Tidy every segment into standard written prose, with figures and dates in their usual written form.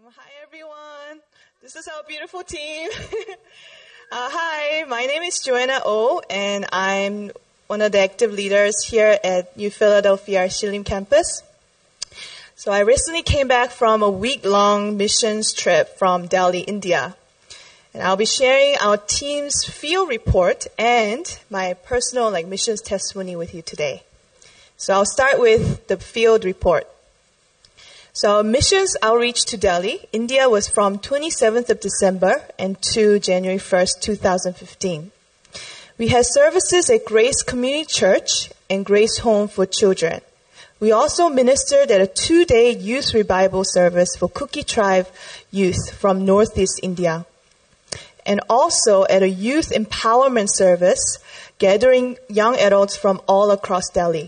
Hi everyone. This is our beautiful team. Hi, my name is Joanna Oh, and I'm one of the active leaders here at New Philadelphia Shillim campus. So I recently came back from a week-long missions trip from Delhi, India. And I'll be sharing our team's field report and my personal missions testimony with you today. So I'll start with the field report. So our missions outreach to Delhi, India was from 27th of December and to January 1st, 2015. We had services at Grace Community Church and Grace Home for Children. We also ministered at a 2-day youth revival service for Kuki tribe youth from Northeast India. And also at a youth empowerment service, gathering young adults from all across Delhi.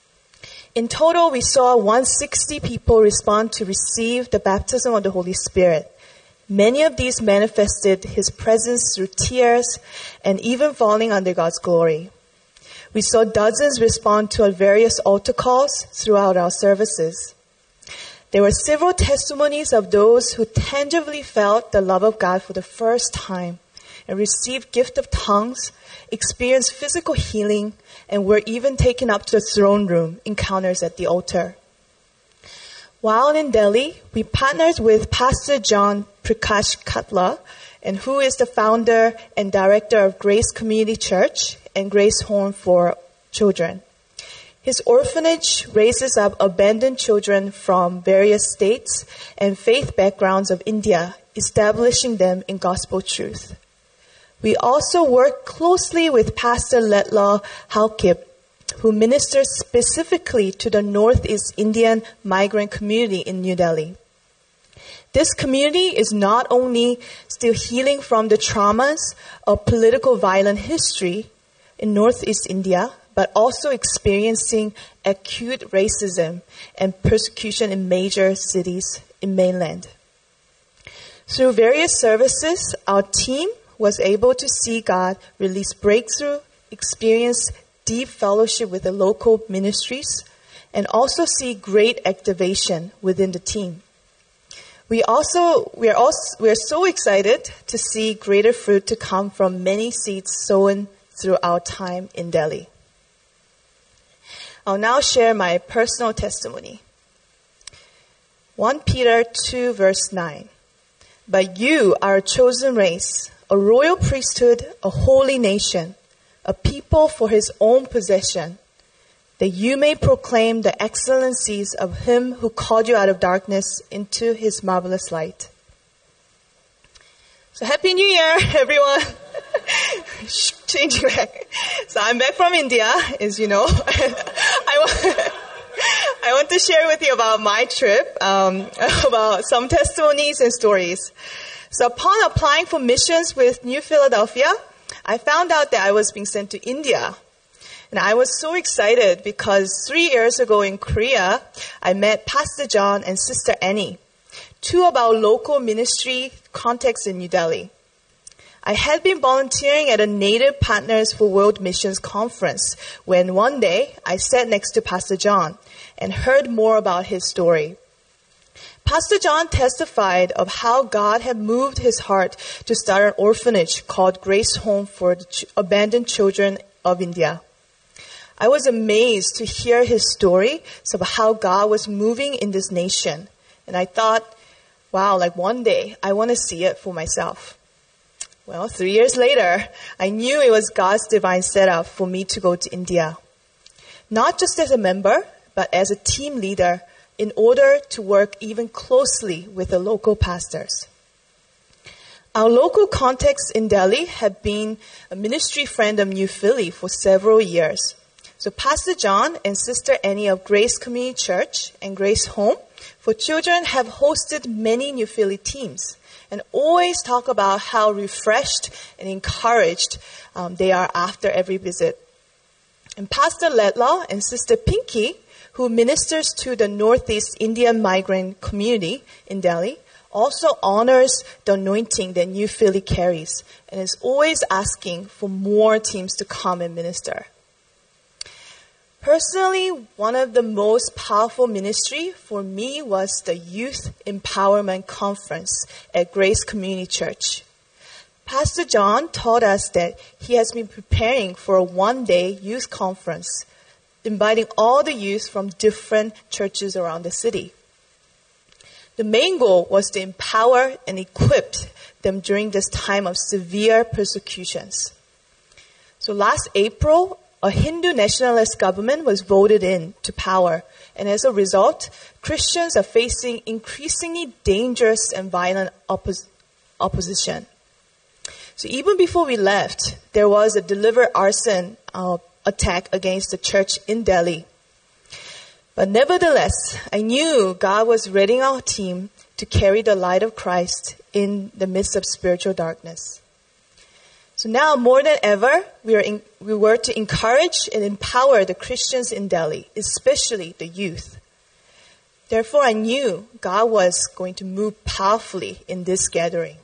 In total, we saw 160 people respond to receive the baptism of the Holy Spirit. Many of these manifested His presence through tears and even falling under God's glory. We saw dozens respond to our various altar calls throughout our services. There were several testimonies of those who tangibly felt the love of God for the first time and received gift of tongues, experienced physical healing, and were even taken up to the throne room encounters at the altar. While in Delhi, we partnered with Pastor John Prakash Katla, and who is the founder and director of Grace Community Church and Grace Home for Children. His orphanage raises up abandoned children from various states and faith backgrounds of India, establishing them in gospel truth. We also work closely with Pastor Letlaw Halkip, who ministers specifically to the Northeast Indian migrant community in New Delhi. This community is not only still healing from the traumas of political violent history in Northeast India, but also experiencing acute racism and persecution in major cities in mainland. Through various services, our team was able to see God release breakthrough, experience deep fellowship with the local ministries, and also see great activation within the team. We are so excited to see greater fruit to come from many seeds sown through our time in Delhi. I'll now share my personal testimony. 1 Peter 2 verse 9. But you are a chosen race, a royal priesthood, a holy nation, a people for His own possession, that you may proclaim the excellencies of Him who called you out of darkness into His marvelous light. So Happy New Year, everyone. Changing back. So I'm back from India, as you know. I want to share with you about my trip, about some testimonies and stories. So upon applying for missions with New Philadelphia, I found out that I was being sent to India. And I was so excited because 3 years ago in Korea, I met Pastor John and Sister Annie, two of our local ministry contacts in New Delhi. I had been volunteering at a Native Partners for World Missions conference when one day I sat next to Pastor John and heard more about his story. Pastor John testified of how God had moved his heart to start an orphanage called Grace Home for the Abandoned Children of India. I was amazed to hear his story of how God was moving in this nation. And I thought, wow, one day I want to see it for myself. Well, 3 years later, I knew it was God's divine setup for me to go to India. Not just as a member, but as a team leader, in order to work even closely with the local pastors. Our local contacts in Delhi have been a ministry friend of New Philly for several years. So Pastor John and Sister Annie of Grace Community Church and Grace Home for Children have hosted many New Philly teams and always talk about how refreshed and encouraged they are after every visit. And Pastor Letlaw and Sister Pinky, who ministers to the Northeast Indian migrant community in Delhi, also honors the anointing that New Philly carries and is always asking for more teams to come and minister. Personally, one of the most powerful ministry for me was the Youth Empowerment Conference at Grace Community Church. Pastor John told us that he has been preparing for a one-day youth conference, inviting all the youth from different churches around the city. The main goal was to empower and equip them during this time of severe persecutions. So last April, a Hindu nationalist government was voted in to power, and as a result, Christians are facing increasingly dangerous and violent opposition. So even before we left, there was a deliberate arson attack against the church in Delhi. But nevertheless, I knew God was readying our team to carry the light of Christ in the midst of spiritual darkness. So now more than ever, we were to encourage and empower the Christians in Delhi, especially the youth. Therefore, I knew God was going to move powerfully in this gathering.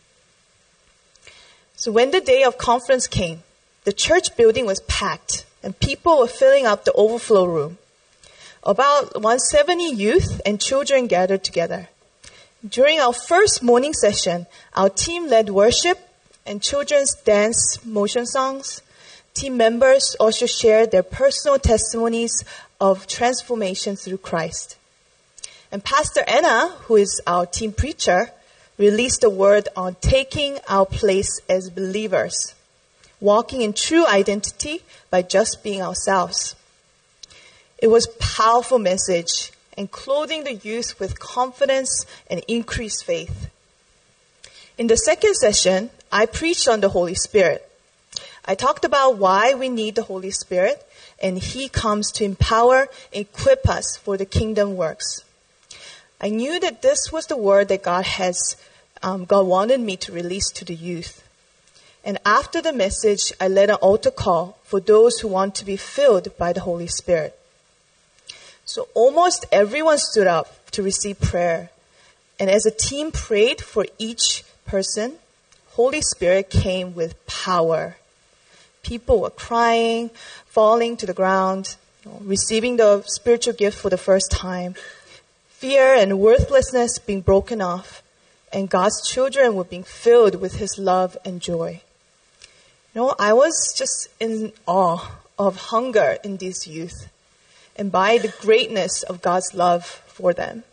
So when the day of conference came, the church building was packed and people were filling up the overflow room. About 170 youth and children gathered together. During our first morning session, our team led worship and children's dance motion songs. Team members also shared their personal testimonies of transformation through Christ. And Pastor Anna, who is our team preacher, released a word on taking our place as believers, walking in true identity by just being ourselves. It was a powerful message and clothing the youth with confidence and increased faith. In the second session, I preached on the Holy Spirit. I talked about why we need the Holy Spirit, and He comes to empower and equip us for the kingdom works. I knew that this was the word that God wanted me to release to the youth. And after the message, I led an altar call for those who want to be filled by the Holy Spirit. So almost everyone stood up to receive prayer. And as a team prayed for each person, Holy Spirit came with power. People were crying, falling to the ground, receiving the spiritual gift for the first time. Fear and worthlessness being broken off, and God's children were being filled with His love and joy. I was just in awe of hunger in these youth, and by the greatness of God's love for them.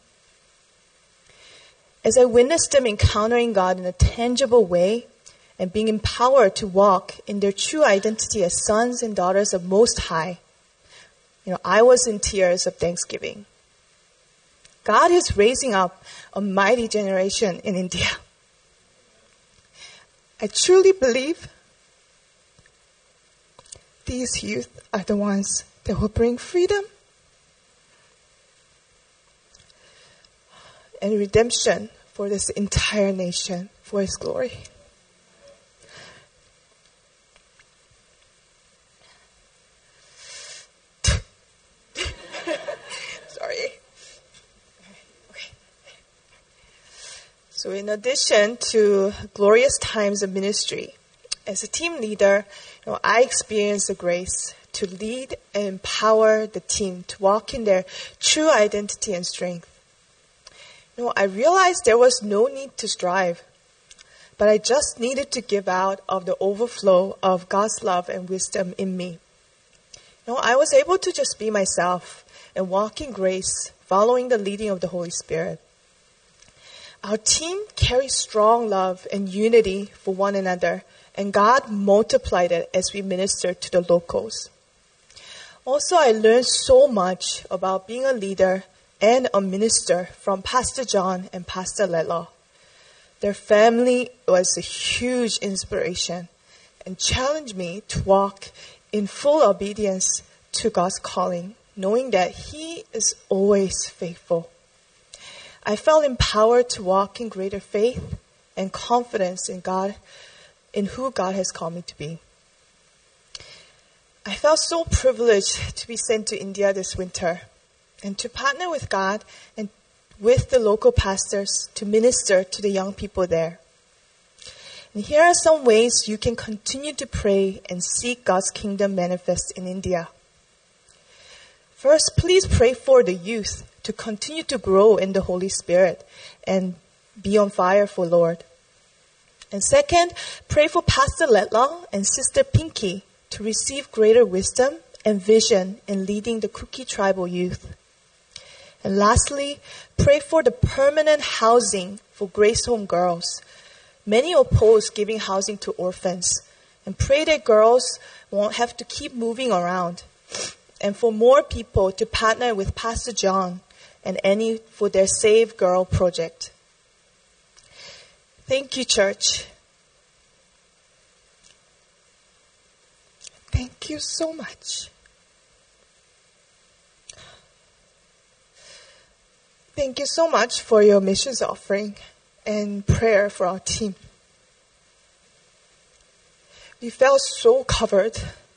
As I witnessed them encountering God in a tangible way and being empowered to walk in their true identity as sons and daughters of Most High, I was in tears of thanksgiving. God is raising up a mighty generation in India. I truly believe these youth are the ones that will bring freedom and redemption for this entire nation for His glory. Sorry. Okay. So in addition to glorious times of ministry, as a team leader, I experienced the grace to lead and empower the team to walk in their true identity and strength. I realized there was no need to strive, but I just needed to give out of the overflow of God's love and wisdom in me. I was able to just be myself and walk in grace, following the leading of the Holy Spirit. Our team carries strong love and unity for one another, and God multiplied it as we ministered to the locals. Also, I learned so much about being a leader and a minister from Pastor John and Pastor Lelo. Their family was a huge inspiration and challenged me to walk in full obedience to God's calling, knowing that He is always faithful. I felt empowered to walk in greater faith and confidence in God, in who God has called me to be. I felt so privileged to be sent to India this winter and to partner with God and with the local pastors to minister to the young people there. And here are some ways you can continue to pray and seek God's kingdom manifest in India. First, please pray for the youth to continue to grow in the Holy Spirit and be on fire for Lord. And second, pray for Pastor Letlaw and Sister Pinky to receive greater wisdom and vision in leading the Kuki tribal youth. And lastly, pray for the permanent housing for Grace Home girls. Many oppose giving housing to orphans, and pray that girls won't have to keep moving around. And for more people to partner with Pastor John and Annie for their Save Girl project. Thank you, church. Thank you so much. Thank you so much for your missions offering and prayer for our team. We felt so covered.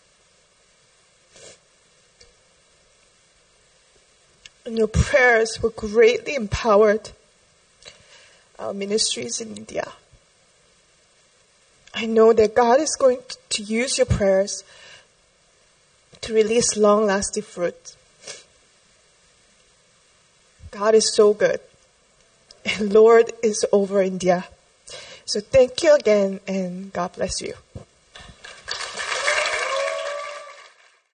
And your prayers will greatly empowered our ministries in India. I know that God is going to use your prayers to release long-lasting fruit. God is so good. And Lord is over India. So thank you again, and God bless you.